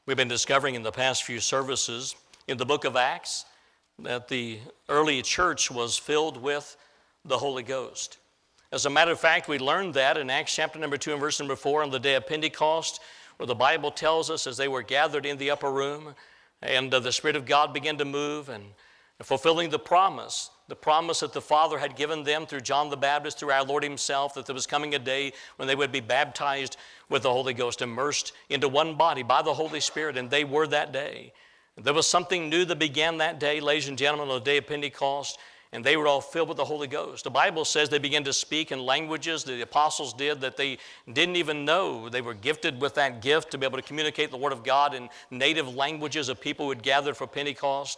We've been discovering in the past few services in the book of Acts that the early church was filled with the Holy Ghost. As a matter of fact, we learned that in Acts chapter number 2 and verse number 4 on the day of Pentecost, where the Bible tells us as they were gathered in the upper room and the Spirit of God began to move and fulfilling the promise that the Father had given them through John the Baptist, through our Lord himself, that there was coming a day when they would be baptized with the Holy Ghost, immersed into one body by the Holy Spirit, and they were that day. There was something new that began that day, ladies and gentlemen, on the day of Pentecost, and they were all filled with the Holy Ghost. The Bible says they began to speak in languages, the apostles did, that they didn't even know. They were gifted with that gift to be able to communicate the Word of God in native languages of people who had gathered for Pentecost,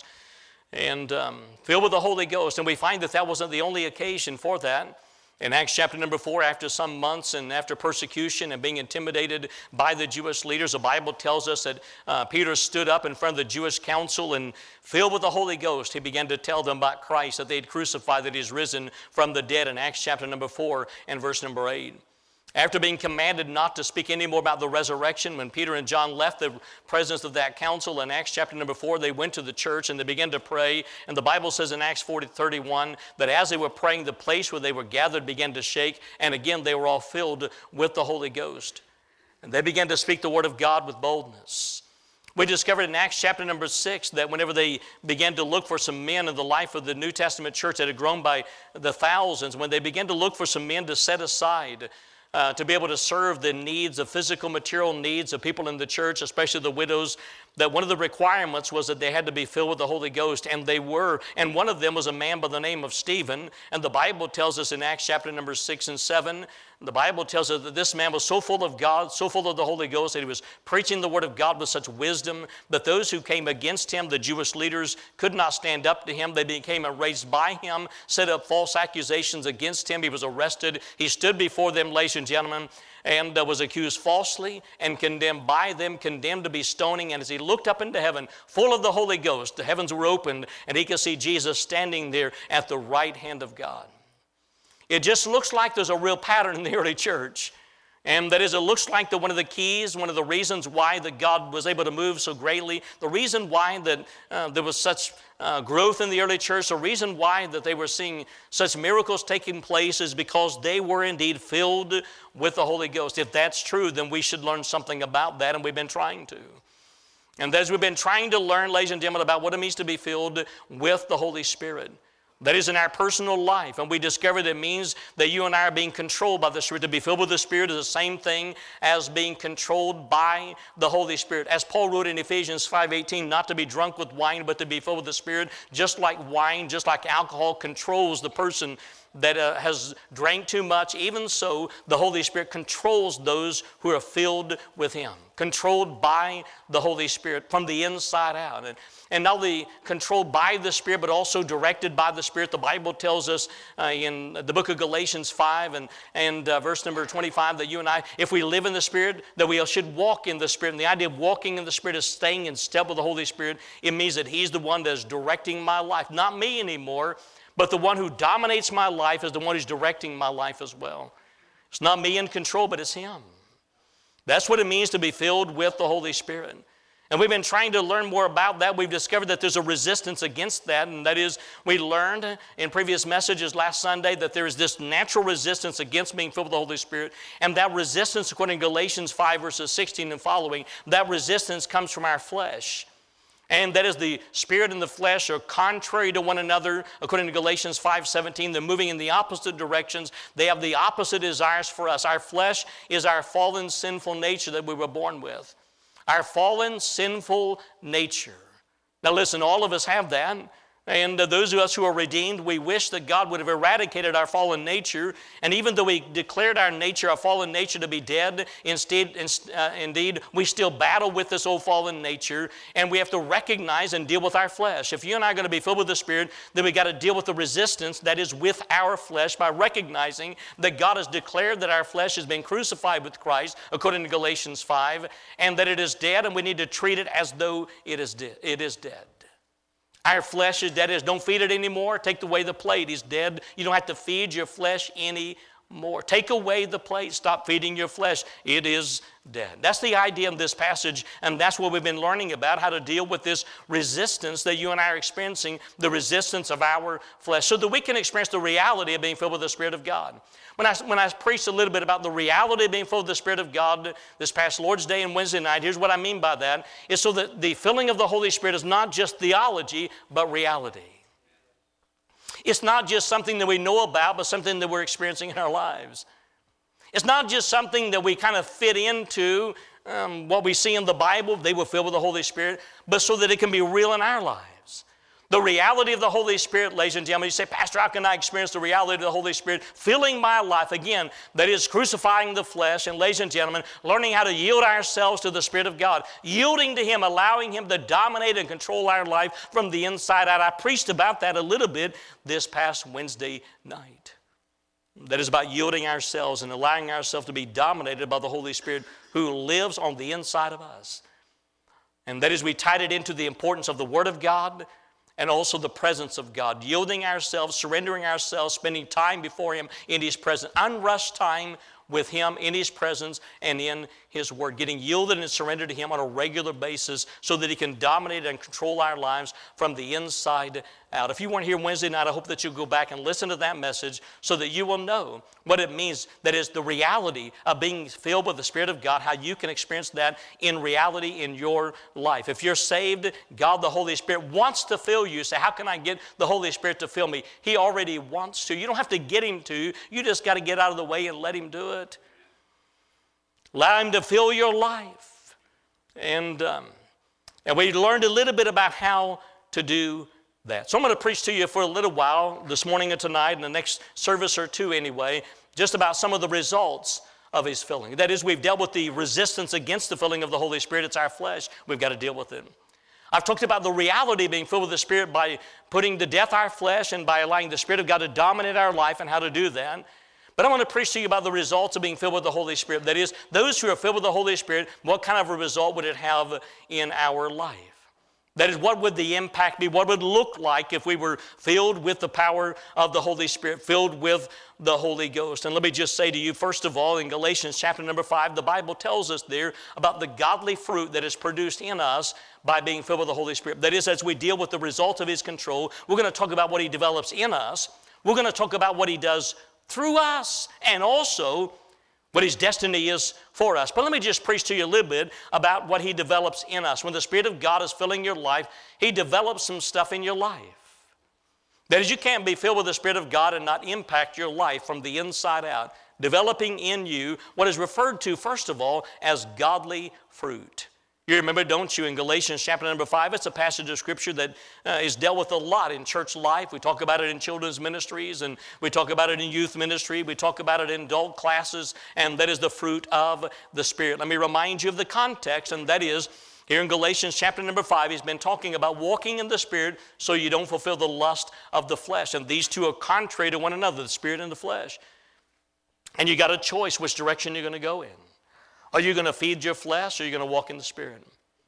and filled with the Holy Ghost. And we find that that wasn't the only occasion for that. In Acts chapter number 4, after some months and after persecution and being intimidated by the Jewish leaders, the Bible tells us that Peter stood up in front of the Jewish council and filled with the Holy Ghost, he began to tell them about Christ, that they had crucified, that he is risen from the dead in Acts chapter number 4 and verse number 8. After being commanded not to speak any more about the resurrection, when Peter and John left the presence of that council in Acts chapter number 4, they went to the church and they began to pray. And the Bible says in Acts 40:31 that as they were praying, the place where they were gathered began to shake. And again, they were all filled with the Holy Ghost. And they began to speak the word of God with boldness. We discovered in Acts chapter number 6 that whenever they began to look for some men in the life of the New Testament church that had grown by the thousands, when they began to look for some men to set aside to be able to serve the needs of physical, material needs of people in the church, especially the widows, that one of the requirements was that they had to be filled with the Holy Ghost, and they were. And one of them was a man by the name of Stephen, and the Bible tells us in Acts chapter number 6 and 7, the Bible tells us that this man was so full of God, so full of the Holy Ghost, that he was preaching the word of God with such wisdom that those who came against him, the Jewish leaders, could not stand up to him. They became enraged by him, set up false accusations against him. He was arrested. He stood before them, ladies and gentlemen, and was accused falsely and condemned by them, condemned to be stoning. And as he looked up into heaven, full of the Holy Ghost, the heavens were opened, and he could see Jesus standing there at the right hand of God. It just looks like there's a real pattern in the early church. And that is, it looks like that one of the keys, one of the reasons why that God was able to move so greatly, the reason why that there was such growth in the early church, the reason why that they were seeing such miracles taking place is because they were indeed filled with the Holy Ghost. If that's true, then we should learn something about that, and we've been trying to. And as we've been trying to learn, ladies and gentlemen, about what it means to be filled with the Holy Spirit, that is in our personal life, and we discover that it means that you and I are being controlled by the Spirit. To be filled with the Spirit is the same thing as being controlled by the Holy Spirit. As Paul wrote in Ephesians 5:18, not to be drunk with wine, but to be filled with the Spirit. Just like wine, just like alcohol controls the person that has drank too much, even so the Holy Spirit controls those who are filled with Him, controlled by the Holy Spirit from the inside out. And not only controlled by the Spirit, but also directed by the Spirit. The Bible tells us in the book of Galatians 5 and verse number 25 that you and I, if we live in the Spirit, that we should walk in the Spirit. And the idea of walking in the Spirit is staying in step with the Holy Spirit. It means that He's the one that is directing my life, not me anymore, but the one who dominates my life is the one who's directing my life as well. It's not me in control, but it's Him. That's what it means to be filled with the Holy Spirit. And we've been trying to learn more about that. We've discovered that there's a resistance against that, and that is, we learned in previous messages last Sunday that there is this natural resistance against being filled with the Holy Spirit, and that resistance, according to Galatians 5 verses 16 and following, that resistance comes from our flesh. And that is, the spirit and the flesh are contrary to one another. According to Galatians 5:17, they're moving in the opposite directions. They have the opposite desires for us. Our flesh is our fallen, sinful nature that we were born with. Our fallen, sinful nature. Now listen, all of us have that. And those of us who are redeemed, we wish that God would have eradicated our fallen nature. And even though we declared our nature, our fallen nature, to be dead, indeed, we still battle with this old fallen nature. And we have to recognize and deal with our flesh. If you and I are going to be filled with the Spirit, then we've got to deal with the resistance that is with our flesh by recognizing that God has declared that our flesh has been crucified with Christ, according to Galatians 5, and that it is dead, and we need to treat it as though it is dead. Our flesh is dead. Don't feed it anymore. Take away the plate. It's dead. You don't have to feed your flesh any more. Take away the plate. Stop feeding your flesh. It is dead. That's the idea of this passage, and that's what we've been learning about, how to deal with this resistance that you and I are experiencing, the resistance of our flesh, so that we can experience the reality of being filled with the Spirit of God. When I preached a little bit about the reality of being filled with the Spirit of God this past Lord's Day and Wednesday night, here's what I mean by that, is so that the filling of the Holy Spirit is not just theology, but reality. It's not just something that we know about, but something that we're experiencing in our lives. It's not just something that we kind of fit into what we see in the Bible, they were filled with the Holy Spirit, but so that it can be real in our lives. The reality of the Holy Spirit, ladies and gentlemen, you say, Pastor, how can I experience the reality of the Holy Spirit filling my life? Again, that is crucifying the flesh, and ladies and gentlemen, learning how to yield ourselves to the Spirit of God, yielding to Him, allowing Him to dominate and control our life from the inside out. I preached about that a little bit this past Wednesday night. That is about yielding ourselves and allowing ourselves to be dominated by the Holy Spirit who lives on the inside of us. And that is, we tied it into the importance of the Word of God and also the presence of God, yielding ourselves, surrendering ourselves, spending time before Him in His presence, unrushed time with Him in His presence and in His Word, getting yielded and surrendered to Him on a regular basis so that He can dominate and control our lives from the inside out. If you weren't here Wednesday night, I hope that you'll go back and listen to that message so that you will know what it means, that is the reality of being filled with the Spirit of God, how you can experience that in reality in your life. If you're saved, God the Holy Spirit wants to fill you. Say, how can I get the Holy Spirit to fill me? He already wants to. You don't have to get Him to. You just got to get out of the way and let Him do it. Allow Him to fill your life. And we learned a little bit about how to do that. So I'm going to preach to you for a little while this morning and tonight, and the next service or two anyway, just about some of the results of His filling. That is, we've dealt with the resistance against the filling of the Holy Spirit. It's our flesh. We've got to deal with it. I've talked about the reality of being filled with the Spirit by putting to death our flesh and by allowing the Spirit of God to dominate our life and how to do that. But I want to preach to you about the results of being filled with the Holy Spirit. That is, those who are filled with the Holy Spirit, what kind of a result would it have in our life? That is, what would the impact be? What would it look like if we were filled with the power of the Holy Spirit, filled with the Holy Ghost? And let me just say to you, first of all, in Galatians chapter number 5, the Bible tells us there about the godly fruit that is produced in us by being filled with the Holy Spirit. That is, as we deal with the result of His control, we're going to talk about what He develops in us. We're going to talk about what He does through us, and also what His destiny is for us. But let me just preach to you a little bit about what He develops in us. When the Spirit of God is filling your life, He develops some stuff in your life. That is, you can't be filled with the Spirit of God and not impact your life from the inside out, developing in you what is referred to, first of all, as godly fruit. You remember, don't you, in Galatians chapter number 5, it's a passage of Scripture that is dealt with a lot in church life. We talk about it in children's ministries, and we talk about it in youth ministry. We talk about it in adult classes, and that is the fruit of the Spirit. Let me remind you of the context, and that is, here in Galatians chapter number 5, he's been talking about walking in the Spirit so you don't fulfill the lust of the flesh. And these two are contrary to one another, the Spirit and the flesh. And you got a choice which direction you're going to go in. Are you going to feed your flesh, or are you going to walk in the Spirit?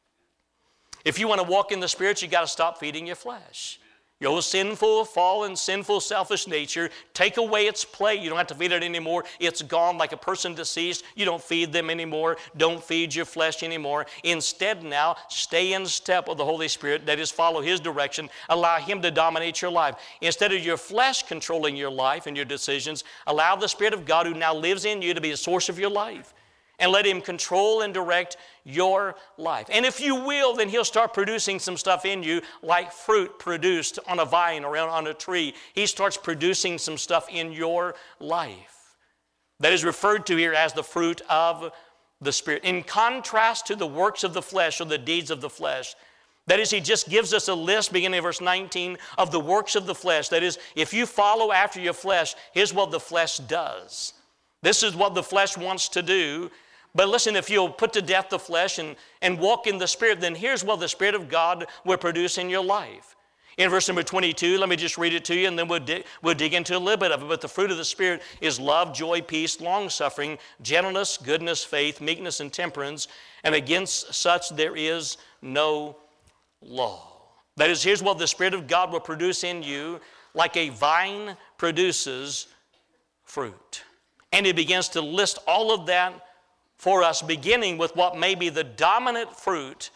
If you want to walk in the Spirit, you got to stop feeding your flesh. Your sinful, fallen, sinful, selfish nature, take away its plate. You don't have to feed it anymore. It's gone like a person deceased. You don't feed them anymore. Don't feed your flesh anymore. Instead now, stay in step with the Holy Spirit. That is, follow His direction. Allow Him to dominate your life. Instead of your flesh controlling your life and your decisions, allow the Spirit of God who now lives in you to be the source of your life. And let Him control and direct your life. And if you will, then He'll start producing some stuff in you like fruit produced on a vine or on a tree. He starts producing some stuff in your life that is referred to here as the fruit of the Spirit. In contrast to the works of the flesh or the deeds of the flesh, that is, He just gives us a list, beginning of verse 19, of the works of the flesh. That is, if you follow after your flesh, here's what the flesh does. This is what the flesh wants to do. But listen, if you'll put to death the flesh and walk in the Spirit, then here's what the Spirit of God will produce in your life. In verse number 22, let me just read it to you, and then we'll dig into a little bit of it. But the fruit of the Spirit is love, joy, peace, long-suffering, gentleness, goodness, faith, meekness, and temperance. And against such there is no law. That is, here's what the Spirit of God will produce in you, like a vine produces fruit. And he begins to list all of that for us, beginning with what may be the dominant fruit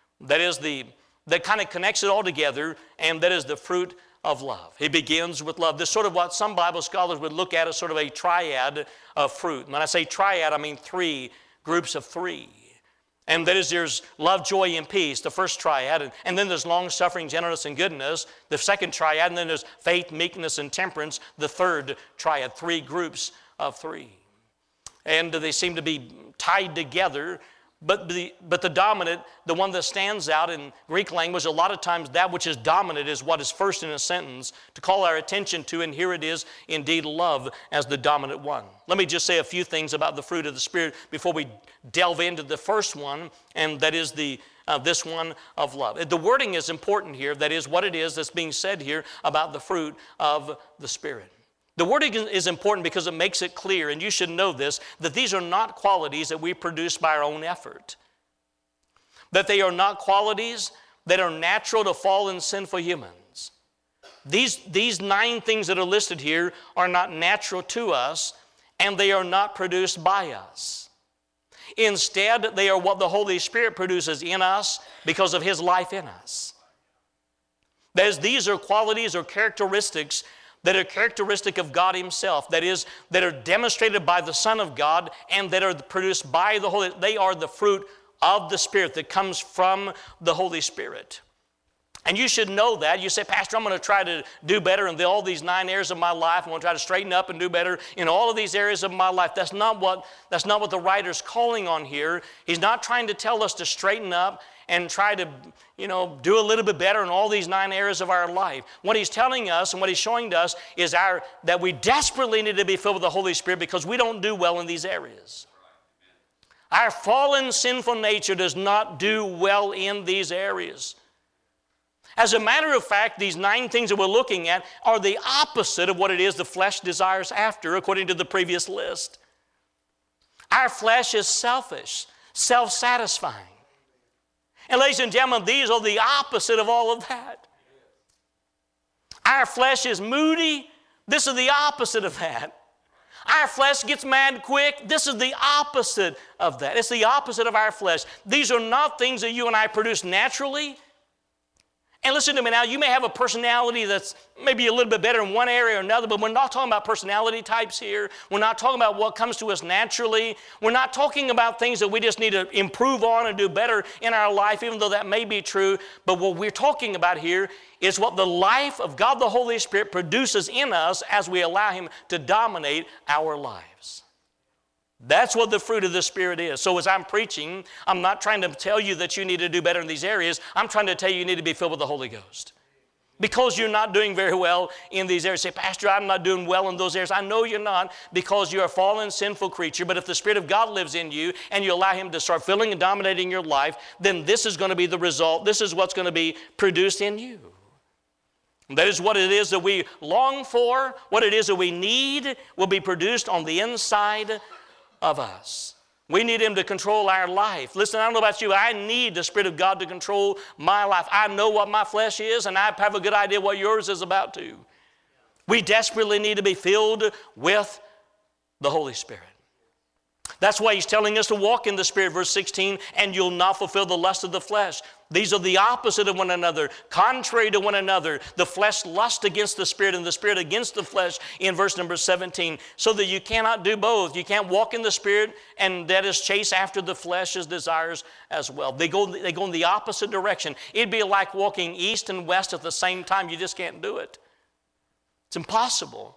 that kind of connects it all together, and that is the fruit of love. He begins with love. This is sort of what some Bible scholars would look at as sort of a triad of fruit. When I say triad, I mean three groups of three. And that is, there's love, joy, and peace, the first triad. And then there's long-suffering, gentleness, and goodness, the second triad. And then there's faith, meekness, and temperance, the third triad. Three groups of three. And they seem to be tied together. But the dominant, the one that stands out in Greek language, a lot of times that which is dominant is what is first in a sentence to call our attention to, and here it is, indeed, love as the dominant one. Let me just say a few things about the fruit of the Spirit before we delve into the first one, and that is this one of love. The wording is important here, that is what it is that's being said here about the fruit of the Spirit. The wording is important because it makes it clear, and you should know this, that these are not qualities that we produce by our own effort. That they are not qualities that are natural to fallen sinful humans. These 9 things that are listed here are not natural to us, and they are not produced by us. Instead, they are what the Holy Spirit produces in us because of His life in us. That is, these are qualities or characteristics that are characteristic of God Himself, that is, that are demonstrated by the Son of God and that are produced by the Holy. They are the fruit of the Spirit that comes from the Holy Spirit. And you should know that. You say, Pastor, I'm going to try to do better in all these 9 areas of my life. I'm going to try to straighten up and do better in all of these areas of my life. That's not what the writer's calling on here. He's not trying to tell us to straighten up and try to, do a little bit better in all these 9 areas of our life. What he's telling us and what he's showing to us is that we desperately need to be filled with the Holy Spirit because we don't do well in these areas. Our fallen, sinful nature does not do well in these areas. As a matter of fact, these 9 things that we're looking at are the opposite of what it is the flesh desires after, according to the previous list. Our flesh is selfish, self-satisfying. And ladies and gentlemen, these are the opposite of all of that. Our flesh is moody. This is the opposite of that. Our flesh gets mad quick. This is the opposite of that. It's the opposite of our flesh. These are not things that you and I produce naturally. And listen to me now, you may have a personality that's maybe a little bit better in one area or another, but we're not talking about personality types here. We're not talking about what comes to us naturally. We're not talking about things that we just need to improve on and do better in our life, even though that may be true. But what we're talking about here is what the life of God the Holy Spirit produces in us as we allow Him to dominate our lives. That's what the fruit of the Spirit is. So as I'm preaching, I'm not trying to tell you that you need to do better in these areas. I'm trying to tell you need to be filled with the Holy Ghost. Because you're not doing very well in these areas. Say, Pastor, I'm not doing well in those areas. I know you're not because you're a fallen, sinful creature. But if the Spirit of God lives in you and you allow Him to start filling and dominating your life, then this is going to be the result. This is what's going to be produced in you. That is what it is that we long for. What it is that we need will be produced on the inside of us. We need Him to control our life. Listen, I don't know about you, I need the Spirit of God to control my life. I know what my flesh is, and I have a good idea what yours is about to. We desperately need to be filled with the Holy Spirit. That's why He's telling us to walk in the Spirit, verse 16, and you'll not fulfill the lust of the flesh. These are the opposite of one another, contrary to one another. The flesh lusts against the Spirit and the Spirit against the flesh in verse number 17, so that you cannot do both. You can't walk in the Spirit and that is chase after the flesh's desires as well. They go in the opposite direction. It'd be like walking east and west at the same time. You just can't do it. It's impossible.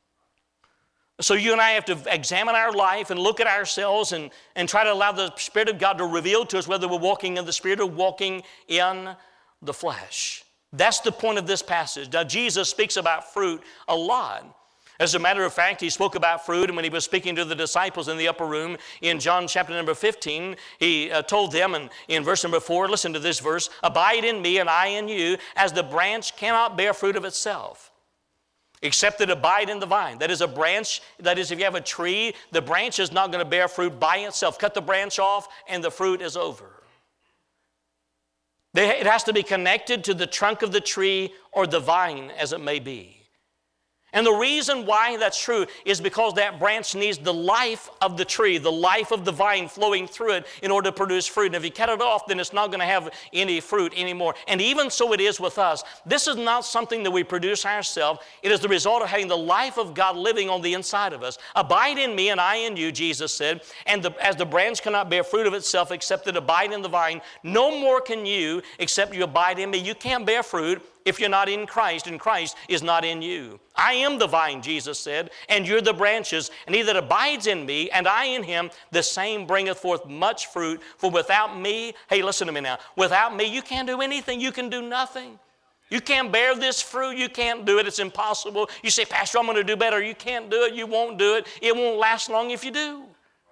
So you and I have to examine our life and look at ourselves and try to allow the Spirit of God to reveal to us whether we're walking in the Spirit or walking in the flesh. That's the point of this passage. Now, Jesus speaks about fruit a lot. As a matter of fact, He spoke about fruit, and when He was speaking to the disciples in the upper room in John chapter number 15, He told them in verse number 4, listen to this verse, abide in me and I in you, as the branch cannot bear fruit of itself, except that abide in the vine. That is a branch, that is if you have a tree, the branch is not going to bear fruit by itself. Cut the branch off and the fruit is over. It has to be connected to the trunk of the tree or the vine as it may be. And the reason why that's true is because that branch needs the life of the tree, the life of the vine flowing through it in order to produce fruit. And if you cut it off, then it's not going to have any fruit anymore. And even so it is with us. This is not something that we produce ourselves. It is the result of having the life of God living on the inside of us. Abide in me and I in you, Jesus said. And as the branch cannot bear fruit of itself except it abide in the vine, no more can you except you abide in me. You can't bear fruit if you're not in Christ, and Christ is not in you. I am the vine, Jesus said, and you're the branches, and he that abides in me, and I in him, the same bringeth forth much fruit. For without me, hey, listen to me now, without me, you can't do anything. You can do nothing. You can't bear this fruit. You can't do it. It's impossible. You say, Pastor, I'm going to do better. You can't do it. You won't do it. It won't last long if you do.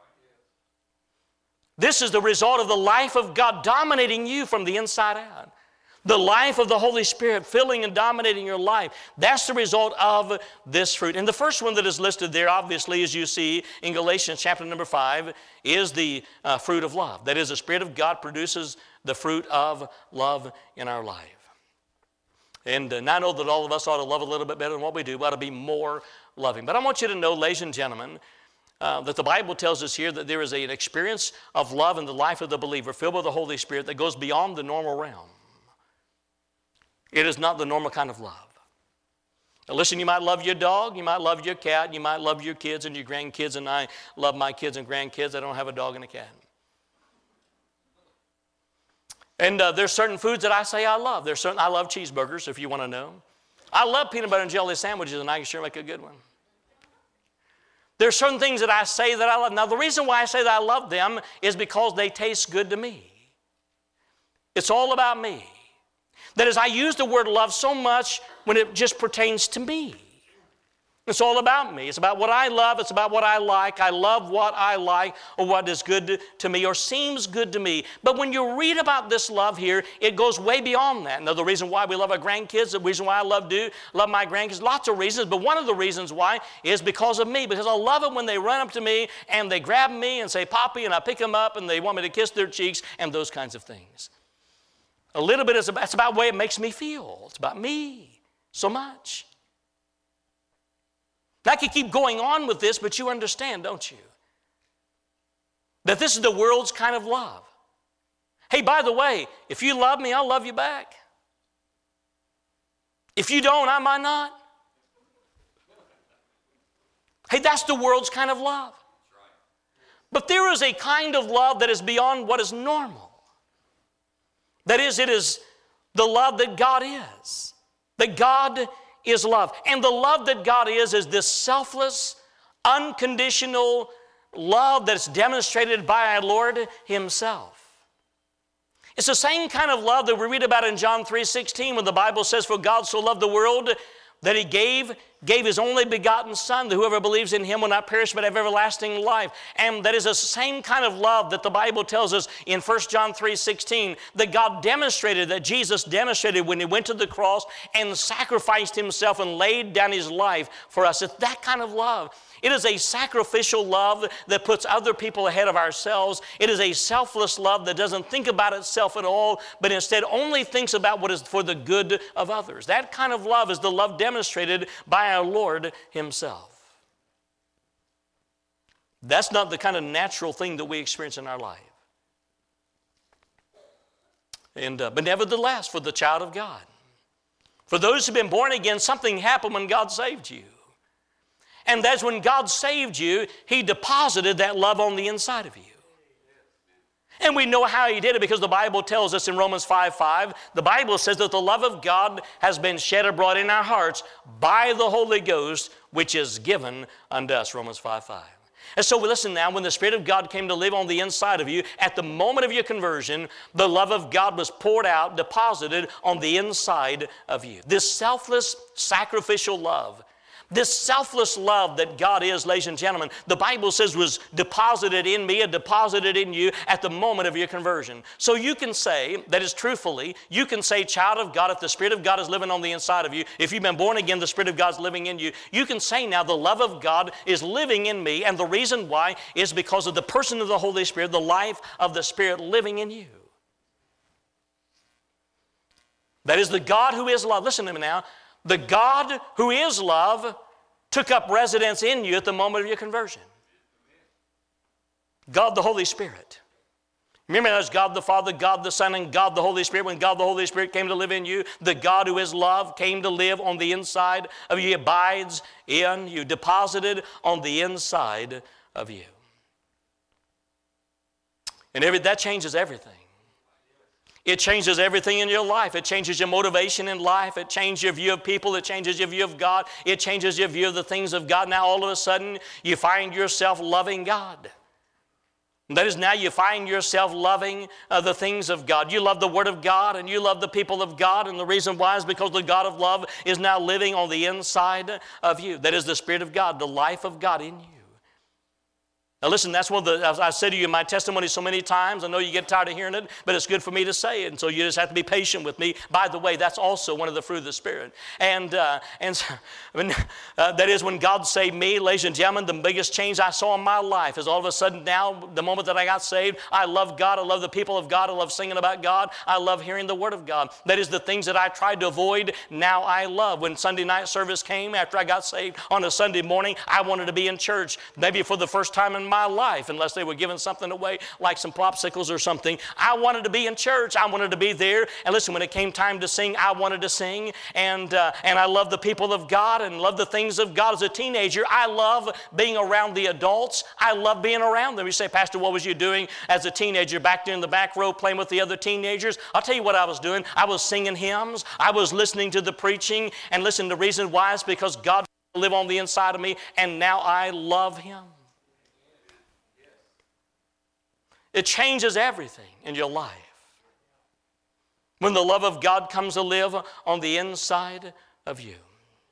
This is the result of the life of God dominating you from the inside out. The life of the Holy Spirit filling and dominating your life. That's the result of this fruit. And the first one that is listed there, obviously, as you see in Galatians chapter number 5, is the fruit of love. That is, the Spirit of God produces the fruit of love in our life. And I know that all of us ought to love a little bit better than what we do. We ought to be more loving. But I want you to know, ladies and gentlemen, that the Bible tells us here that there is an experience of love in the life of the believer filled with the Holy Spirit that goes beyond the normal realm. It is not the normal kind of love. Now listen, you might love your dog, you might love your cat, you might love your kids and your grandkids, and I love my kids and grandkids. I don't have a dog and a cat. And there's certain foods that I say I love. I love cheeseburgers, if you want to know. I love peanut butter and jelly sandwiches, and I can sure make a good one. There's certain things that I say that I love. Now, the reason why I say that I love them is because they taste good to me. It's all about me. That is, I use the word love so much when it just pertains to me. It's all about me. It's about what I love. It's about what I like. I love what I like or what is good to me or seems good to me. But when you read about this love here, it goes way beyond that. Now, the reason why we love our grandkids, the reason why I love my grandkids, lots of reasons, but one of the reasons why is because of me. Because I love it when they run up to me and they grab me and say, Poppy, and I pick them up and they want me to kiss their cheeks and those kinds of things. A little bit, it's about the way it makes me feel. It's about me so much. I could keep going on with this, but you understand, don't you? That this is the world's kind of love. Hey, by the way, if you love me, I'll love you back. If you don't, I might not. Hey, that's the world's kind of love. But there is a kind of love that is beyond what is normal. That is, it is the love that God is. That God is love. And the love that God is this selfless, unconditional love that's demonstrated by our Lord Himself. It's the same kind of love that we read about in John 3:16 when the Bible says, For God so loved the world that He gave His only begotten Son, that whoever believes in Him will not perish but have everlasting life. And that is the same kind of love that the Bible tells us in 1 John 3:16 that God demonstrated, that Jesus demonstrated when He went to the cross and sacrificed Himself and laid down His life for us. It's that kind of love. It is a sacrificial love that puts other people ahead of ourselves. It is a selfless love that doesn't think about itself at all, but instead only thinks about what is for the good of others. That kind of love is the love demonstrated by our Lord Himself. That's not the kind of natural thing that we experience in our life. But nevertheless, for the child of God, for those who have been born again, something happened when God saved you. And that's when God saved you, He deposited that love on the inside of you. And we know how He did it because the Bible tells us in Romans 5:5, the Bible says that the love of God has been shed abroad in our hearts by the Holy Ghost, which is given unto us, Romans 5:5. And so listen now, when the Spirit of God came to live on the inside of you, at the moment of your conversion, the love of God was poured out, deposited on the inside of you. This selfless, sacrificial love, this selfless love that God is, ladies and gentlemen, the Bible says was deposited in me and deposited in you at the moment of your conversion. So you can say, that is truthfully, you can say, child of God, if the Spirit of God is living on the inside of you, if you've been born again, the Spirit of God is living in you, you can say now the love of God is living in me, and the reason why is because of the person of the Holy Spirit, the life of the Spirit living in you. That is the God who is love. Listen to me now. The God who is love took up residence in you at the moment of your conversion. God the Holy Spirit. Remember, there's God the Father, God the Son, and God the Holy Spirit. When God the Holy Spirit came to live in you, the God who is love came to live on the inside of you. He abides in you, deposited on the inside of you. And that changes everything. It changes everything in your life. It changes your motivation in life. It changes your view of people. It changes your view of God. It changes your view of the things of God. Now all of a sudden, you find yourself loving God. That is, now you find yourself loving the things of God. You love the Word of God and you love the people of God, and the reason why is because the God of love is now living on the inside of you. That is the Spirit of God, the life of God in you. Now listen, that's one of the, I've said to you in my testimony so many times, I know you get tired of hearing it, but it's good for me to say it, and so you just have to be patient with me. By the way, that's also one of the fruit of the Spirit. And so, that is when God saved me, ladies and gentlemen, the biggest change I saw in my life is all of a sudden now, the moment that I got saved, I love God, I love the people of God, I love singing about God, I love hearing the Word of God. That is the things that I tried to avoid, now I love. When Sunday night service came after I got saved on a Sunday morning, I wanted to be in church, maybe for the first time in my life, unless they were giving something away like some popsicles or something. I wanted to be in church. I wanted to be there. And listen, when it came time to sing, I wanted to sing. And I love the people of God and love the things of God. As a teenager, I love being around the adults. I love being around them. You say, Pastor, what was you doing as a teenager back there in the back row playing with the other teenagers? I'll tell you what I was doing. I was singing hymns. I was listening to the preaching. And listen, the reason why is because God lived on the inside of me, and now I love Him. It changes everything in your life. When the love of God comes to live on the inside of you.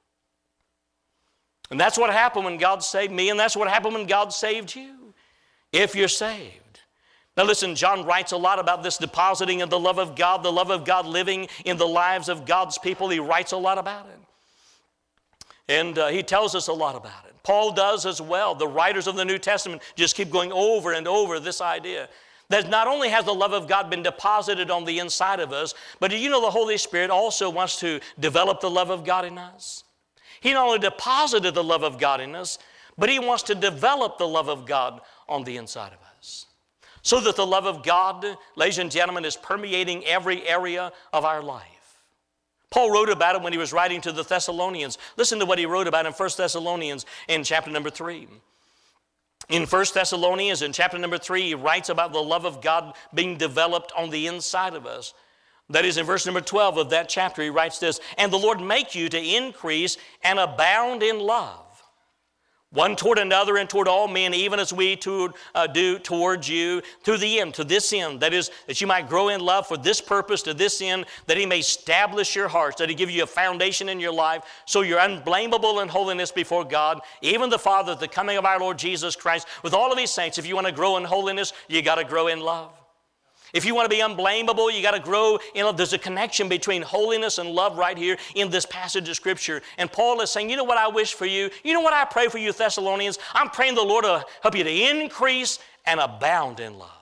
And that's what happened when God saved me, and that's what happened when God saved you, if you're saved. Now listen, John writes a lot about this depositing of the love of God living in the lives of God's people. He writes a lot about it. And he tells us a lot about it. Paul does as well. The writers of the New Testament just keep going over and over this idea that not only has the love of God been deposited on the inside of us, but do you know the Holy Spirit also wants to develop the love of God in us? He not only deposited the love of God in us, but He wants to develop the love of God on the inside of us. So that the love of God, ladies and gentlemen, is permeating every area of our life. Paul wrote about it when he was writing to the Thessalonians. Listen to what he wrote about in 1 Thessalonians in chapter number 3. In 1 Thessalonians in chapter number 3, he writes about the love of God being developed on the inside of us. That is in verse number 12 of that chapter, he writes this, "And the Lord make you to increase and abound in love, one toward another and toward all men, even as we do towards you, to the end, to this end, that is, that you might grow in love for this purpose, to this end, that He may establish your hearts, that He give you a foundation in your life, so you're unblameable in holiness before God, even the Father, at the coming of our Lord Jesus Christ, with all of His saints." If you want to grow in holiness, you got to grow in love. If you want to be unblameable, you got to grow in love. There's a connection between holiness and love right here in this passage of Scripture. And Paul is saying, you know what I wish for you? You know what I pray for you, Thessalonians? I'm praying the Lord to help you to increase and abound in love.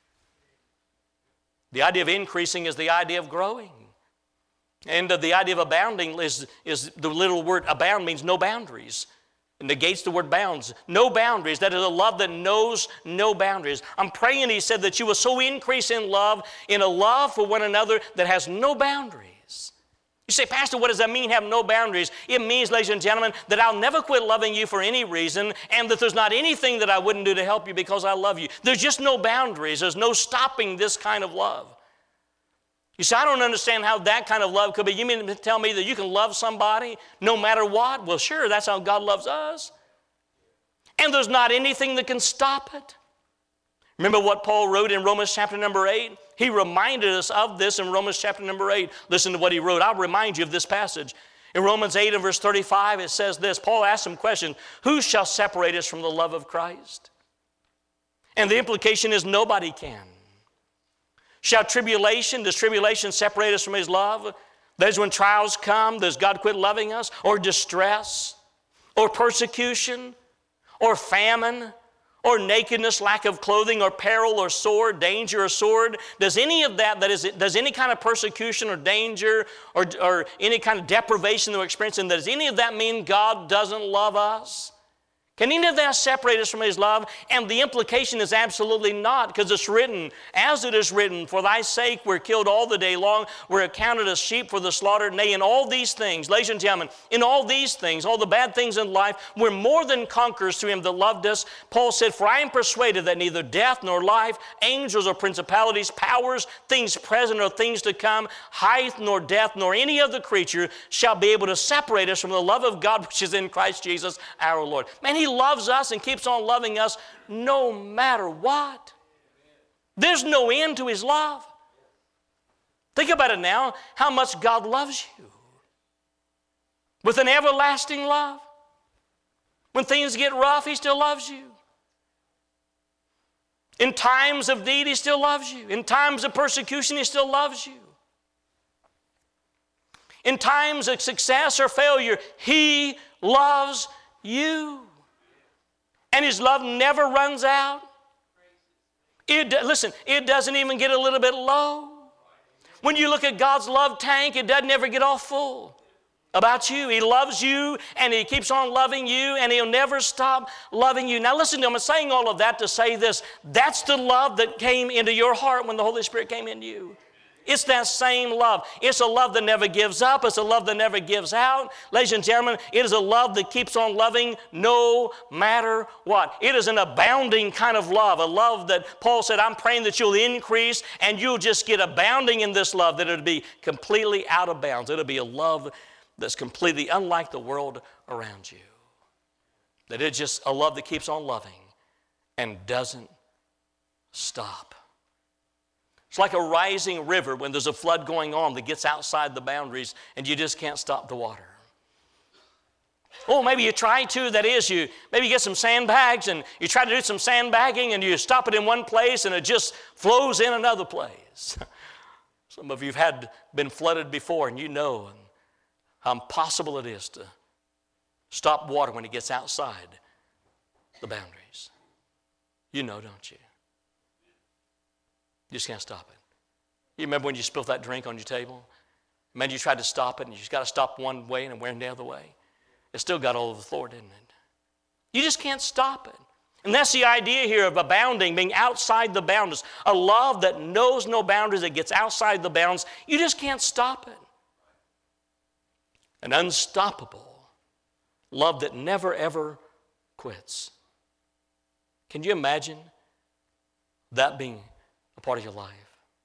The idea of increasing is the idea of growing. And the idea of abounding is the little word abound means no boundaries. It negates the word bounds. No boundaries. That is a love that knows no boundaries. I'm praying, he said, that you will so increase in a love for one another that has no boundaries. You say, Pastor, what does that mean, have no boundaries? It means, ladies and gentlemen, that I'll never quit loving you for any reason, and that there's not anything that I wouldn't do to help you because I love you. There's just no boundaries. There's no stopping this kind of love. You say, I don't understand how that kind of love could be. You mean to tell me that you can love somebody no matter what? Well, sure, that's how God loves us. And there's not anything that can stop it. Remember what Paul wrote in Romans chapter number 8? He reminded us of this in Romans chapter number 8. Listen to what he wrote. I'll remind you of this passage. In Romans 8 and verse 35, it says this. Paul asked some question, who shall separate us from the love of Christ? And the implication is nobody can. Does tribulation separate us from His love? That is when trials come, does God quit loving us? Or distress? Or persecution? Or famine? or nakedness, lack of clothing, or peril, or sword, danger, or sword? Does any of that does any kind of persecution or danger or any kind of deprivation that we're experiencing, does any of that mean God doesn't love us? Can any of that separate us from His love? And the implication is absolutely not, because it's written, as it is written, for thy sake we're killed all the day long, we're accounted as sheep for the slaughter. Nay, in all these things, ladies and gentlemen, in all these things, all the bad things in life, we're more than conquerors through Him that loved us. Paul said, for I am persuaded that neither death nor life, angels or principalities, powers, things present or things to come, height nor depth, nor any other creature shall be able to separate us from the love of God which is in Christ Jesus our Lord. Man, He loves us and keeps on loving us no matter what. There's no end to His love. Think about it now, how much God loves you. With an everlasting love. When things get rough, He still loves you. In times of need, He still loves you. In times of persecution, He still loves you. In times of success or failure, He loves you. And His love never runs out. Listen, it doesn't even get a little bit low. When you look at God's love tank, it doesn't ever get all full about you. He loves you, and He keeps on loving you, and He'll never stop loving you. Now listen to me, I'm saying all of that to say this. That's the love that came into your heart when the Holy Spirit came into you. It's that same love. It's a love that never gives up. It's a love that never gives out. Ladies and gentlemen, it is a love that keeps on loving no matter what. It is an abounding kind of love, a love that Paul said, I'm praying that you'll increase and you'll just get abounding in this love, that it'll be completely out of bounds. It'll be a love that's completely unlike the world around you. That it's just a love that keeps on loving and doesn't stop. It's like a rising river when there's a flood going on that gets outside the boundaries and you just can't stop the water. Oh, maybe you try to, that is, maybe you get some sandbags and you try to do some sandbagging and you stop it in one place and it just flows in another place. Some of you have been flooded before and you know how impossible it is to stop water when it gets outside the boundaries. You know, don't you? You just can't stop it. You remember when you spilled that drink on your table? Imagine you tried to stop it and you just got to stop one way and it went the other way. It still got all over the floor, didn't it? You just can't stop it. And that's the idea here of abounding, being outside the boundaries. A love that knows no boundaries, that gets outside the bounds. You just can't stop it. An unstoppable love that never, ever quits. Can you imagine that being a part of your life?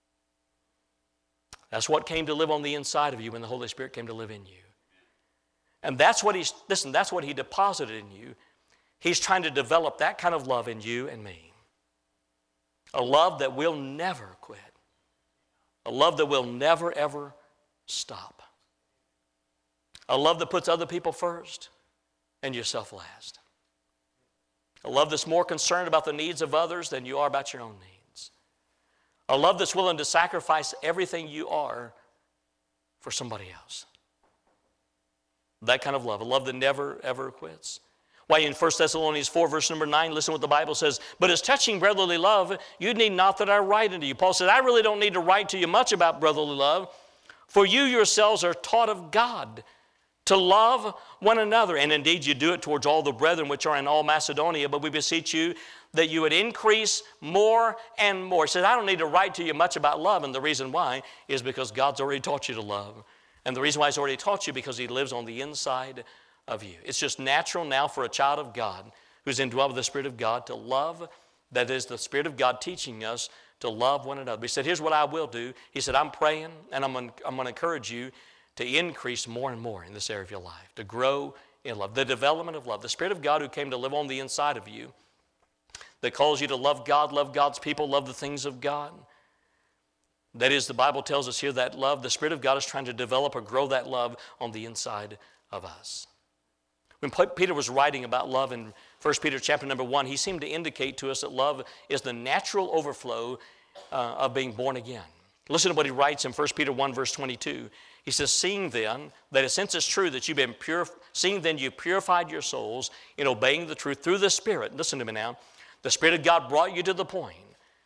That's what came to live on the inside of you when the Holy Spirit came to live in you. And that's what that's what He deposited in you. He's trying to develop that kind of love in you and me. A love that will never quit. A love that will never, ever stop. A love that puts other people first and yourself last. A love that's more concerned about the needs of others than you are about your own needs. A love that's willing to sacrifice everything you are for somebody else. That kind of love, a love that never, ever quits. Why, in 1 Thessalonians 4, verse number 9, listen what the Bible says. But as touching brotherly love, you need not that I write unto you. Paul said, I really don't need to write to you much about brotherly love, for you yourselves are taught of God to love one another. And indeed you do it towards all the brethren which are in all Macedonia. But we beseech you that you would increase more and more. He says, I don't need to write to you much about love. And the reason why is because God's already taught you to love. And the reason why He's already taught you because He lives on the inside of you. It's just natural now for a child of God who's indwelt with the Spirit of God to love. That is the Spirit of God teaching us to love one another. He said, here's what I will do. He said, I'm praying and I'm going to encourage you to increase more and more in this area of your life, to grow in love, the development of love. The Spirit of God who came to live on the inside of you, that calls you to love God, love God's people, love the things of God. That is, the Bible tells us here that love, the Spirit of God is trying to develop or grow that love on the inside of us. When Peter was writing about love in 1 Peter chapter number 1, he seemed to indicate to us that love is the natural overflow of being born again. Listen to what he writes in 1 Peter 1 verse 22. He says, seeing then that since it's true that you've been seeing then you purified your souls in obeying the truth through the Spirit. Listen to me now. The Spirit of God brought you to the point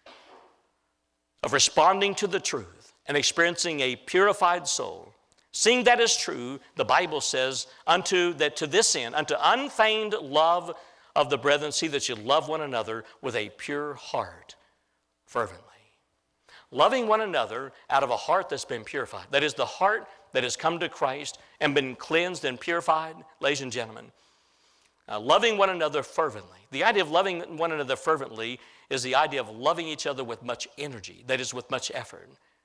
of responding to the truth and experiencing a purified soul. Seeing that is true, the Bible says, to this end, unto unfeigned love of the brethren, see that you love one another with a pure heart, fervently. Loving one another out of a heart that's been purified. That is the heart that has come to Christ and been cleansed and purified, ladies and gentlemen. Loving one another fervently. The idea of loving one another fervently is the idea of loving each other with much energy, that is, with much effort.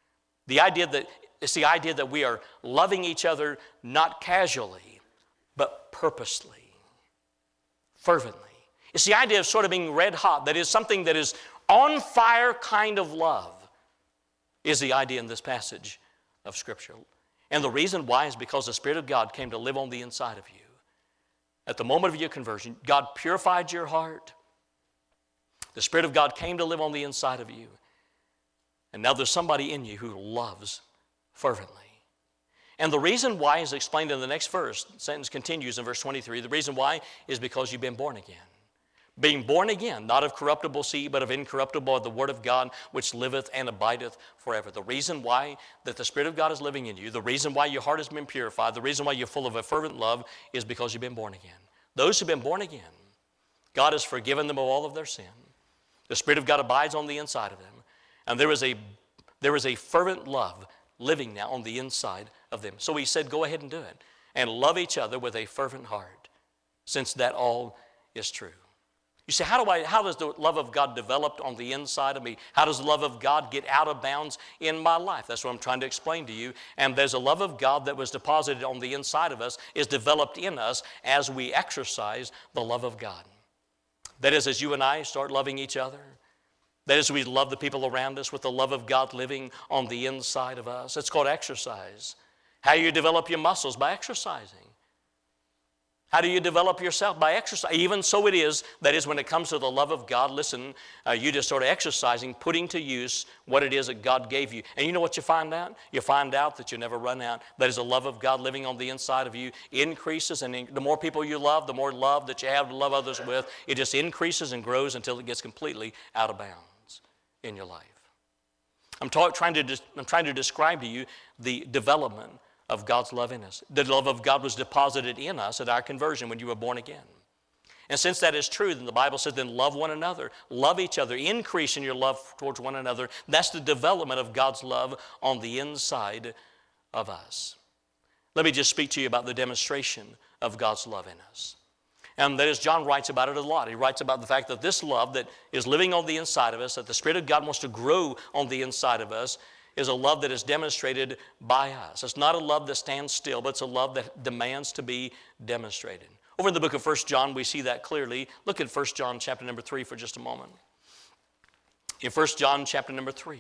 It's the idea that we are loving each other not casually, but purposely, fervently. It's the idea of sort of being red hot, that is something that is on fire kind of love, is the idea in this passage of Scripture. And the reason why is because the Spirit of God came to live on the inside of you. At the moment of your conversion, God purified your heart. The Spirit of God came to live on the inside of you. And now there's somebody in you who loves fervently. And the reason why is explained in the next verse. The sentence continues in verse 23. The reason why is because you've been born again. Being born again, not of corruptible seed, but of incorruptible, the Word of God, which liveth and abideth forever. The reason why that the Spirit of God is living in you, the reason why your heart has been purified, the reason why you're full of a fervent love is because you've been born again. Those who've been born again, God has forgiven them of all of their sin. The Spirit of God abides on the inside of them. And there is a fervent love living now on the inside of them. So he said, go ahead and do it. And love each other with a fervent heart, since that all is true. You say, how does the love of God develop on the inside of me? How does the love of God get out of bounds in my life? That's what I'm trying to explain to you. And there's a love of God that was deposited on the inside of us, is developed in us as we exercise the love of God. That is, as you and I start loving each other. That is, we love the people around us with the love of God living on the inside of us. It's called exercise. How you develop your muscles? By exercising. How do you develop yourself? By exercise. Even so it is, that is, when it comes to the love of God, listen, you just start exercising, putting to use what it is that God gave you. And you know what you find out? You find out that you never run out. That is the love of God living on the inside of you increases, and the more people you love, the more love that you have to love others with. It just increases and grows until it gets completely out of bounds in your life. I'm trying to describe to you the development of God's love in us. The love of God was deposited in us at our conversion when you were born again. And since that is true, then the Bible says, then love one another. Love each other. Increase in your love towards one another. That's the development of God's love on the inside of us. Let me just speak to you about the demonstration of God's love in us. And that is, John writes about it a lot. He writes about the fact that this love that is living on the inside of us, that the Spirit of God wants to grow on the inside of us, is a love that is demonstrated by us. It's not a love that stands still, but it's a love that demands to be demonstrated. Over in the book of 1 John, we see that clearly. Look at 1 John chapter number 3 for just a moment. In 1 John chapter number 3,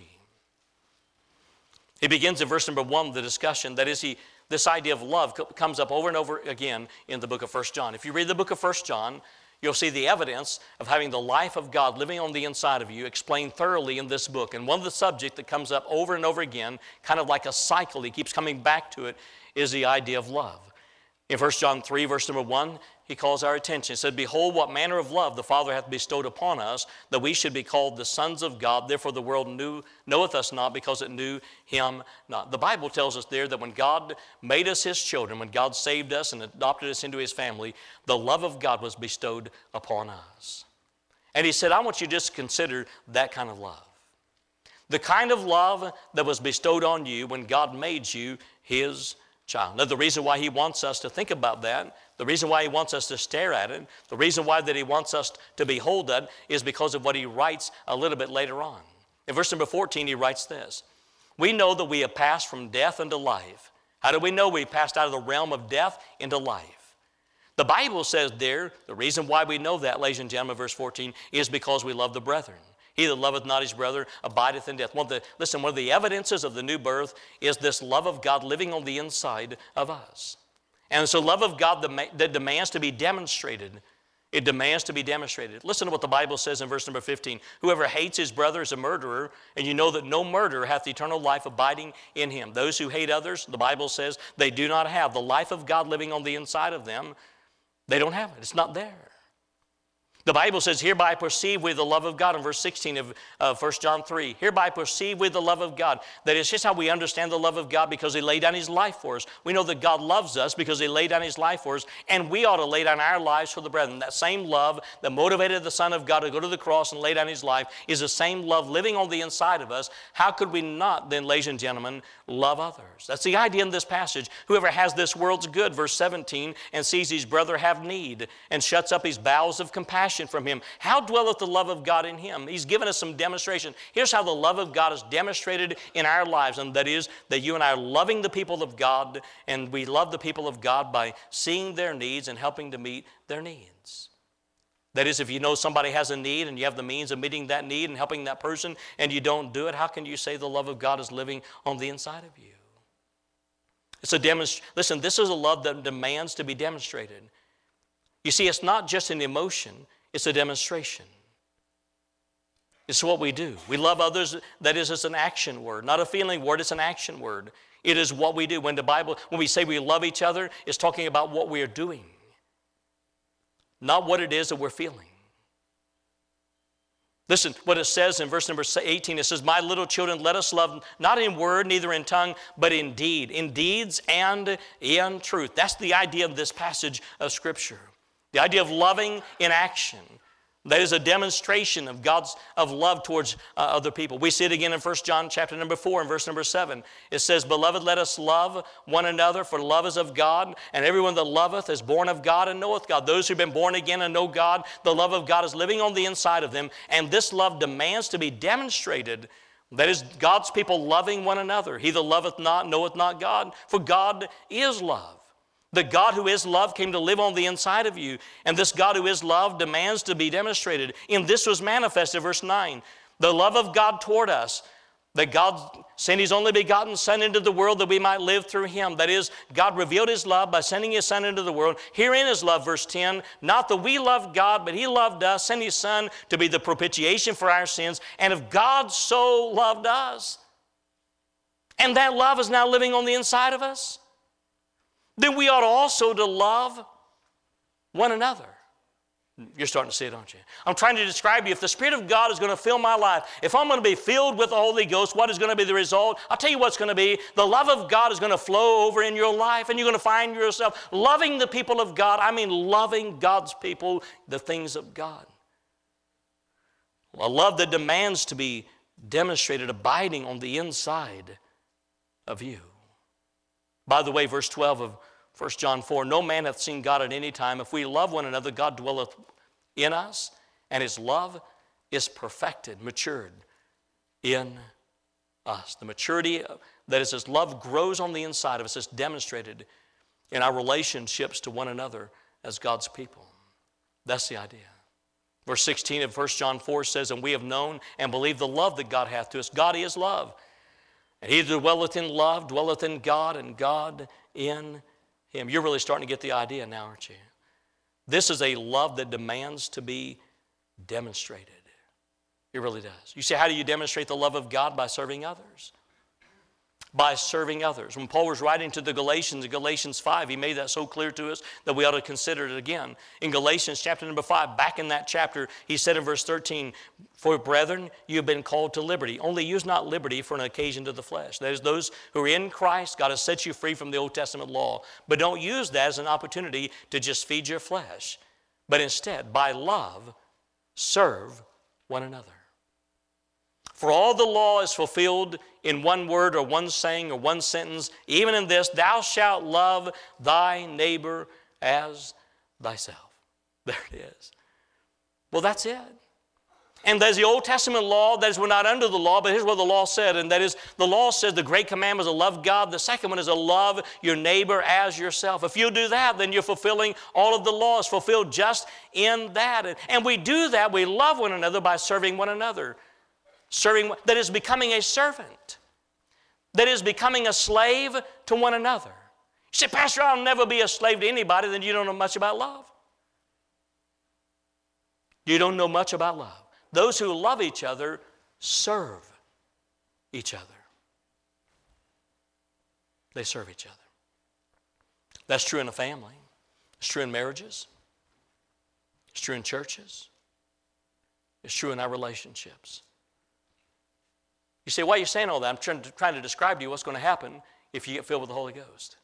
he begins in verse number 1, the discussion. That is, this idea of love comes up over and over again in the book of 1 John. If you read the book of 1 John, you'll see the evidence of having the life of God living on the inside of you explained thoroughly in this book. And one of the subjects that comes up over and over again, kind of like a cycle, he keeps coming back to it, is the idea of love. In 1 John 3, verse number 1, he calls our attention. He said, behold, what manner of love the Father hath bestowed upon us, that we should be called the sons of God. Therefore the world knoweth us not, because it knew him not. The Bible tells us there that when God made us his children, when God saved us and adopted us into his family, the love of God was bestowed upon us. And he said, I want you to just consider that kind of love. The kind of love that was bestowed on you when God made you his child. Now, the reason why he wants us to think about that, the reason why he wants us to stare at it, the reason why that he wants us to behold that is because of what he writes a little bit later on. In verse number 14, he writes this, we know that we have passed from death unto life. How do we know we passed out of the realm of death into life? The Bible says there, the reason why we know that, ladies and gentlemen, verse 14, is because we love the brethren. He that loveth not his brother abideth in death. One of the evidences of the new birth is this love of God living on the inside of us. And it's a love of God that demands to be demonstrated. It demands to be demonstrated. Listen to what the Bible says in verse number 15. Whoever hates his brother is a murderer, and you know that no murderer hath eternal life abiding in him. Those who hate others, the Bible says, they do not have the life of God living on the inside of them. They don't have it. It's not there. The Bible says, hereby perceive we the love of God in verse 16 of 1 John 3. Hereby perceive we the love of God. That is just how we understand the love of God, because He laid down His life for us. We know that God loves us because He laid down His life for us, and we ought to lay down our lives for the brethren. That same love that motivated the Son of God to go to the cross and lay down His life is the same love living on the inside of us. How could we not then, ladies and gentlemen, love others? That's the idea in this passage. Whoever has this world's good, verse 17, and sees his brother have need and shuts up his bowels of compassion from him, how dwelleth the love of God in him? He's given us some demonstration. Here's how the love of God is demonstrated in our lives, and that is that you and I are loving the people of God, and we love the people of God by seeing their needs and helping to meet their needs. That is, if you know somebody has a need and you have the means of meeting that need and helping that person and you don't do it, how can you say the love of God is living on the inside of you? It's a listen, this is a love that demands to be demonstrated. You see, it's not just an emotion, it's a demonstration. It's what we do. We love others, that is, it's an action word, not a feeling word, it's an action word. It is what we do. When we say we love each other, it's talking about what we are doing, not what it is that we're feeling. Listen, what it says in verse number 18, it says, my little children, let us love not in word, neither in tongue, but in deed, in deeds and in truth. That's the idea of this passage of Scripture. The idea of loving in action. That is a demonstration of God's love towards other people. We see it again in 1 John chapter number 4 and verse number 7. It says, beloved, let us love one another, for love is of God, and everyone that loveth is born of God and knoweth God. Those who have been born again and know God, the love of God is living on the inside of them, and this love demands to be demonstrated. That is, God's people loving one another. He that loveth not knoweth not God, for God is love. The God who is love came to live on the inside of you. And this God who is love demands to be demonstrated. And this was manifested, verse 9. The love of God toward us, that God sent His only begotten Son into the world that we might live through Him. That is, God revealed His love by sending His Son into the world. Herein is love, verse 10. Not that we loved God, but He loved us, sent His Son to be the propitiation for our sins. And if God so loved us, and that love is now living on the inside of us, then we ought also to love one another. You're starting to see it, aren't you? I'm trying to describe to you, if the Spirit of God is going to fill my life, if I'm going to be filled with the Holy Ghost, what is going to be the result? I'll tell you what's going to be. The love of God is going to flow over in your life, and you're going to find yourself loving the people of God. I mean loving God's people, the things of God. A love that demands to be demonstrated, abiding on the inside of you. By the way, verse 12 of 1 John 4, no man hath seen God at any time. If we love one another, God dwelleth in us, and His love is perfected, matured in us. The maturity, that is, His love grows on the inside of us. It's demonstrated in our relationships to one another as God's people. That's the idea. Verse 16 of 1 John 4 says, and we have known and believed the love that God hath to us. God is love. And he that dwelleth in love dwelleth in God, and God in him. You're really starting to get the idea now, aren't you? This is a love that demands to be demonstrated. It really does. You say, how do you demonstrate the love of God? By serving others. By serving others. When Paul was writing to the Galatians in Galatians 5, he made that so clear to us that we ought to consider it again. In Galatians chapter number 5, back in that chapter, he said in verse 13, for brethren, you have been called to liberty. Only use not liberty for an occasion to the flesh. That is, those who are in Christ, God has set you free from the Old Testament law. But don't use that as an opportunity to just feed your flesh. But instead, by love, serve one another. For all the law is fulfilled in one word or one saying or one sentence, even in this, thou shalt love thy neighbor as thyself. There it is. Well, that's it. And there's the Old Testament law, that is, we're not under the law, but here's what the law said, and that is, the law says the great commandment is to love God. The second one is to love your neighbor as yourself. If you do that, then you're fulfilling all of the laws, fulfilled just in that. And we do that, we love one another by serving one another. Serving, that is becoming a servant. That is becoming a slave to one another. You say, Pastor, I'll never be a slave to anybody, then you don't know much about love. You don't know much about love. Those who love each other serve each other. They serve each other. That's true in a family. It's true in marriages. It's true in churches. is true in our relationships. You say, why are you saying all that? I'm trying to describe to you what's going to happen if you get filled with the Holy Ghost.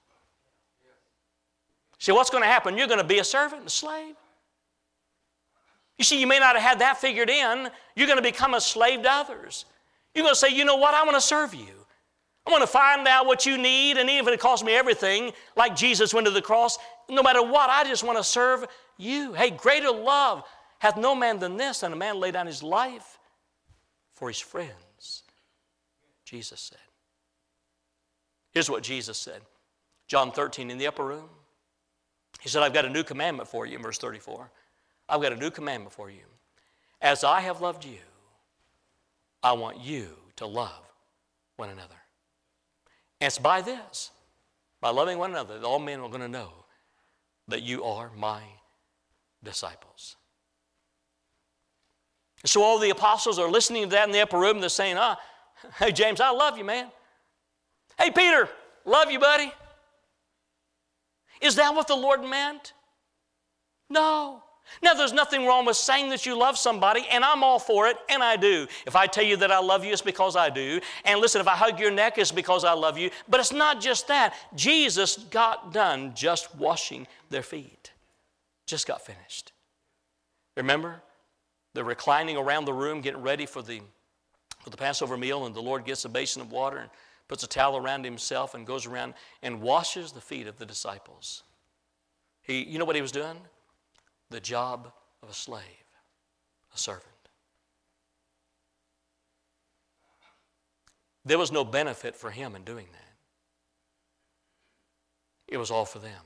See, what's going to happen? You're going to be a servant, a slave. You see, you may not have had that figured in. You're going to become a slave to others. You're going to say, you know what? I want to serve you. I want to find out what you need, and even if it costs me everything, like Jesus went to the cross, no matter what, I just want to serve you. Hey, greater love hath no man than this, and a man lay down his life for his friends, Jesus said. Here's what Jesus said. John 13, in the upper room. He said, I've got a new commandment for you, in verse 34. I've got a new commandment for you. As I have loved you, I want you to love one another. And it's by this, by loving one another, that all men are going to know that you are my disciples. So all the apostles are listening to that in the upper room. They're saying, hey, James, I love you, man. Hey, Peter, love you, buddy. Is that what the Lord meant? No. Now, there's nothing wrong with saying that you love somebody, and I'm all for it, and I do. If I tell you that I love you, it's because I do. And listen, if I hug your neck, it's because I love you. But it's not just that. Jesus got done just washing their feet. Just got finished. Remember? They're reclining around the room, getting ready for the Passover meal, and the Lord gets a basin of water and puts a towel around himself and goes around and washes the feet of the disciples. You know what he was doing? The job of a slave, a servant. There was no benefit for him in doing that. It was all for them.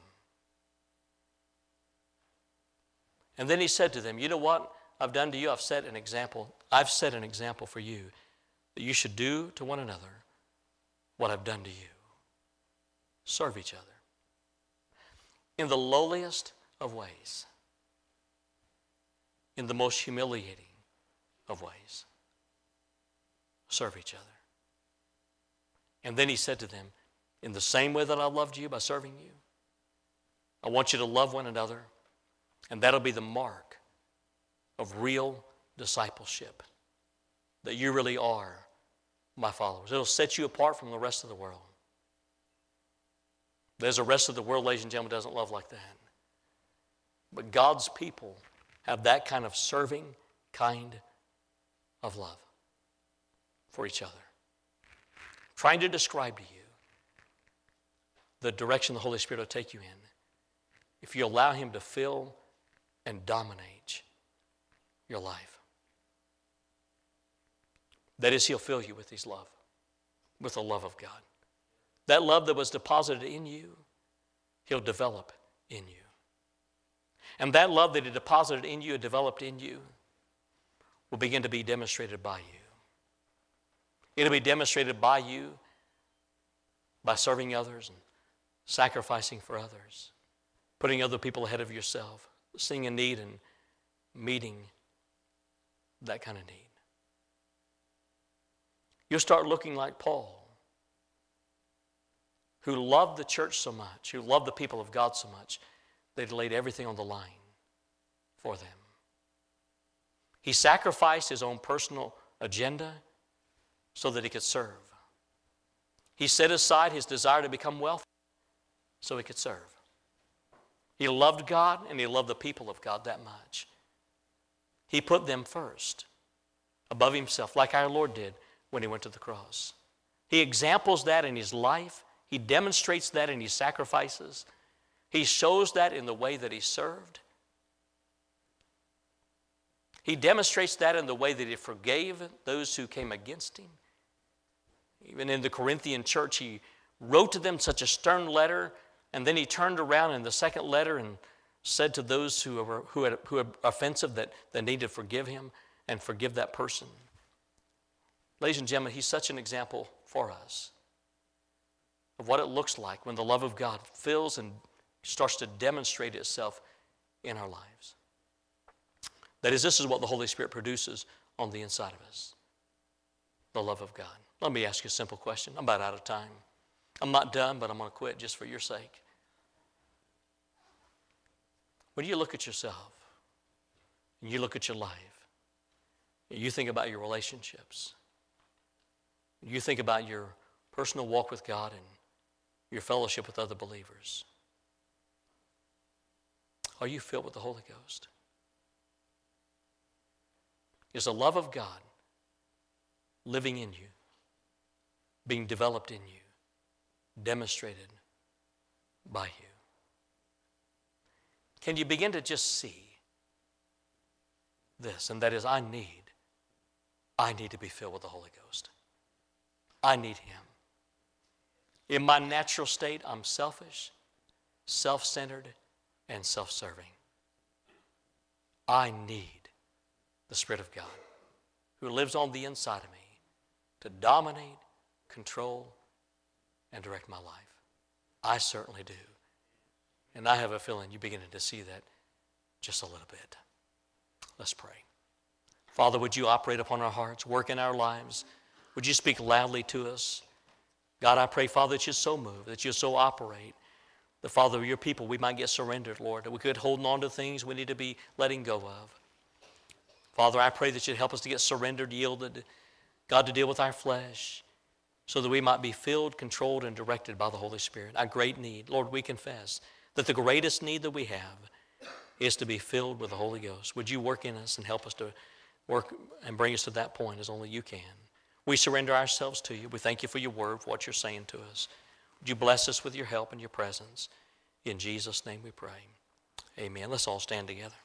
And then he said to them, you know what I've done to you? I've set an example for you that you should do to one another what I've done to you. Serve each other in the lowliest of ways, in the most humiliating of ways. Serve each other. And then he said to them, in the same way that I loved you by serving you, I want you to love one another, and that'll be the mark of real discipleship, that you really are my followers. It'll set you apart from the rest of the world. There's a rest of the world, ladies and gentlemen, doesn't love like that. But God's people have that kind of serving kind of love for each other. Trying to describe to you the direction the Holy Spirit will take you in if you allow him to fill and dominate your life. That is, he'll fill you with his love, with the love of God. That love that was deposited in you, he'll develop in you. And that love that he deposited in you and developed in you will begin to be demonstrated by you. It'll be demonstrated by you by serving others and sacrificing for others, putting other people ahead of yourself, seeing a need and meeting that kind of need. You'll start looking like Paul, who loved the church so much, who loved the people of God so much, that he laid everything on the line for them. He sacrificed his own personal agenda so that he could serve. He set aside his desire to become wealthy so he could serve. He loved God and he loved the people of God that much. He put them first, above himself, like our Lord did when he went to the cross. He examples that in his life. He demonstrates that in his sacrifices. He shows that in the way that he served. He demonstrates that in the way that he forgave those who came against him. Even in the Corinthian church, he wrote to them such a stern letter, and then he turned around in the second letter and said to those who were offensive that they needed to forgive him and forgive that person. Ladies and gentlemen, he's such an example for us of what it looks like when the love of God fills and starts to demonstrate itself in our lives. That is, this is what the Holy Spirit produces on the inside of us, the love of God. Let me ask you a simple question. I'm about out of time. I'm not done, but I'm going to quit just for your sake. When you look at yourself and you look at your life, You think about your relationships. You think about your personal walk with God and your fellowship with other believers. Are you filled with the Holy Ghost? Is the love of God living in you, being developed in you, demonstrated by you? Can you begin to just see this? And that is, I need to be filled with the Holy Ghost. I need Him. In my natural state, I'm selfish, self-centered, and self-serving. I need the Spirit of God who lives on the inside of me to dominate, control, and direct my life. I certainly do. And I have a feeling you're beginning to see that just a little bit. Let's pray. Father, would you operate upon our hearts, work in our lives? Would you speak loudly to us? God, I pray, Father, that you so move, that you so operate, that, Father, your people, we might get surrendered, Lord, that we could hold on to things we need to be letting go of. Father, I pray that you'd help us to get surrendered, yielded, God, to deal with our flesh, so that we might be filled, controlled, and directed by the Holy Spirit. Our great need, Lord, we confess that the greatest need that we have is to be filled with the Holy Ghost. Would you work in us and help us to work and bring us to that point as only you can? We surrender ourselves to you. We thank you for your word, for what you're saying to us. Would you bless us with your help and your presence? In Jesus' name we pray. Amen. Let's all stand together.